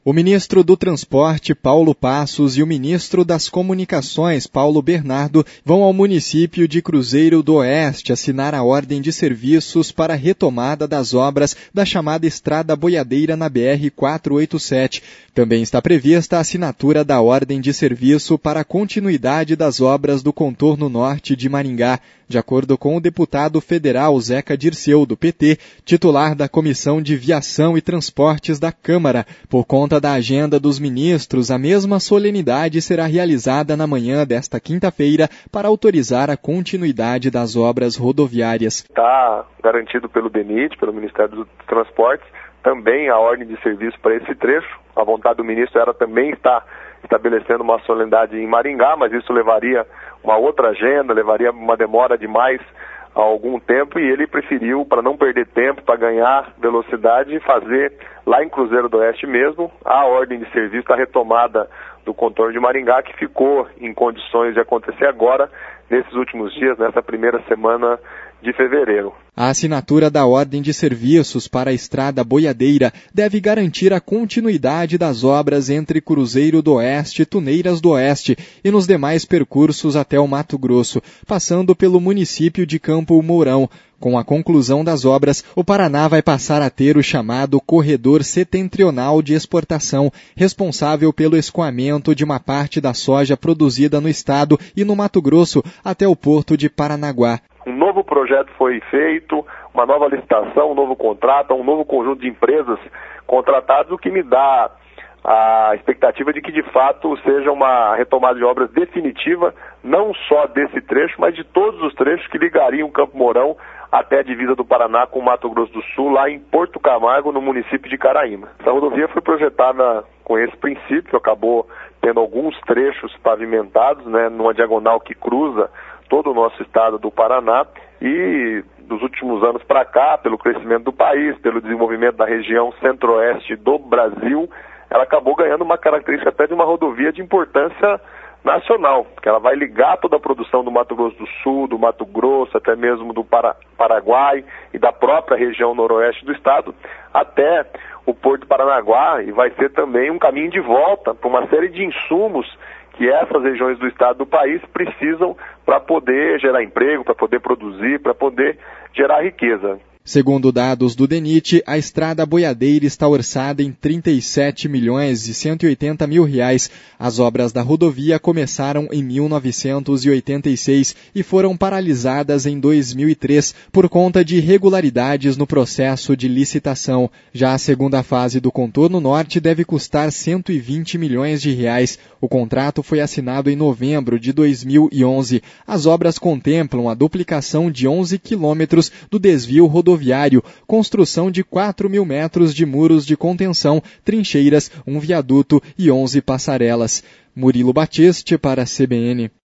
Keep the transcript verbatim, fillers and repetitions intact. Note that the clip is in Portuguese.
O ministro do Transporte, Paulo Passos, e o ministro das Comunicações, Paulo Bernardo, vão ao município de Cruzeiro do Oeste assinar a ordem de serviços para a retomada das obras da chamada Estrada Boiadeira na B R quatrocentos e oitenta e sete. Também está prevista a assinatura da ordem de serviço para a continuidade das obras do contorno norte de Maringá, de acordo com o deputado federal Zeca Dirceu, do P T, titular da Comissão de Viação e Transportes da Câmara. Por conta da agenda dos ministros, a mesma solenidade será realizada na manhã desta quinta-feira para autorizar a continuidade das obras rodoviárias. Está garantido pelo D E N I T, pelo Ministério dos Transportes, também a ordem de serviço para esse trecho. A vontade do ministro era também estar estabelecendo uma solenidade em Maringá, mas isso levaria uma outra agenda, levaria uma demora de mais algum tempo, e ele preferiu, para não perder tempo, para ganhar velocidade, fazer lá em Cruzeiro do Oeste mesmo a ordem de serviço da retomada do contorno de Maringá, que ficou em condições de acontecer agora, nesses últimos dias, nessa primeira semana de fevereiro. A assinatura da ordem de serviços para a Estrada Boiadeira deve garantir a continuidade das obras entre Cruzeiro do Oeste e Tuneiras do Oeste e nos demais percursos até o Mato Grosso, passando pelo município de Campo Mourão. Com a conclusão das obras, o Paraná vai passar a ter o chamado Corredor Setentrional de Exportação, responsável pelo escoamento de uma parte da soja produzida no estado e no Mato Grosso até o porto de Paranaguá. Um novo projeto foi feito, uma nova licitação, um novo contrato, um novo conjunto de empresas contratadas, o que me dá a expectativa de que, de fato, seja uma retomada de obras definitiva, não só desse trecho, mas de todos os trechos que ligariam Campo Mourão até a divisa do Paraná com o Mato Grosso do Sul, lá em Porto Camargo, no município de Caraíma. Essa rodovia foi projetada com esse princípio, acabou tendo alguns trechos pavimentados, né, numa diagonal que cruza todo o nosso estado do Paraná, e dos últimos anos para cá, pelo crescimento do país, pelo desenvolvimento da região centro-oeste do Brasil, ela acabou ganhando uma característica até de uma rodovia de importância nacional, que ela vai ligar toda a produção do Mato Grosso do Sul, do Mato Grosso, até mesmo do Para- Paraguai e da própria região noroeste do estado, até o Porto de Paranaguá, e vai ser também um caminho de volta para uma série de insumos que essas regiões do estado do país precisam para poder gerar emprego, para poder produzir, para poder gerar riqueza. Segundo dados do D E N I T, a Estrada Boiadeira está orçada em trinta e sete milhões e cento e oitenta mil reais. As obras da rodovia começaram em mil novecentos e oitenta e seis e foram paralisadas em dois mil e três por conta de irregularidades no processo de licitação. Já a segunda fase do contorno norte deve custar cento e vinte milhões de reais. O contrato foi assinado em novembro de dois mil e onze. As obras contemplam a duplicação de onze quilômetros do desvio rodoviário rodoviário, construção de quatro mil metros de muros de contenção, trincheiras, um viaduto e onze passarelas. Murilo Batiste para a C B N.